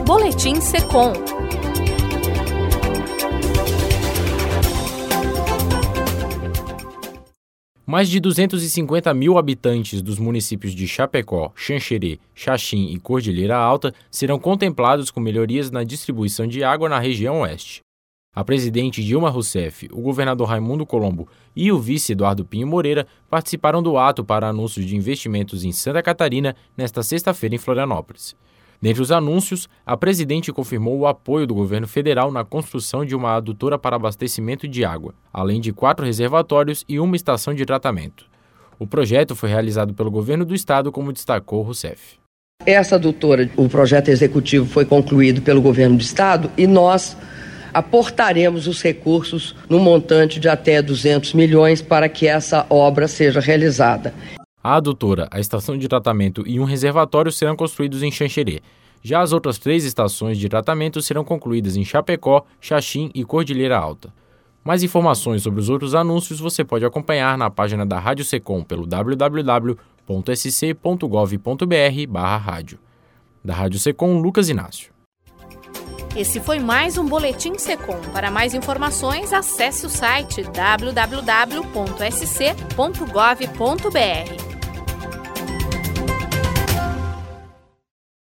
Boletim Secom. Mais de 250 mil habitantes dos municípios de Chapecó, Xanxerê, Xaxim e Cordilheira Alta serão contemplados com melhorias na distribuição de água na região oeste. A presidente Dilma Rousseff, o governador Raimundo Colombo e o vice Eduardo Pinho Moreira participaram do ato para anúncios de investimentos em Santa Catarina nesta sexta-feira em Florianópolis. Dentre os anúncios, a presidente confirmou o apoio do governo federal na construção de uma adutora para abastecimento de água, além de 4 reservatórios e uma estação de tratamento. O projeto foi realizado pelo governo do estado, como destacou Rousseff. Essa adutora, o projeto executivo foi concluído pelo governo do estado e nós aportaremos os recursos no montante de até 200 milhões para que essa obra seja realizada. A adutora, a estação de tratamento e um reservatório serão construídos em Xanxerê. Já as outras 3 estações de tratamento serão concluídas em Chapecó, Xaxim e Cordilheira Alta. Mais informações sobre os outros anúncios você pode acompanhar na página da Rádio Secom pelo www.sc.gov.br/rádio. Da Rádio Secom, Lucas Inácio. Esse foi mais um Boletim Secom. Para mais informações, acesse o site www.sc.gov.br.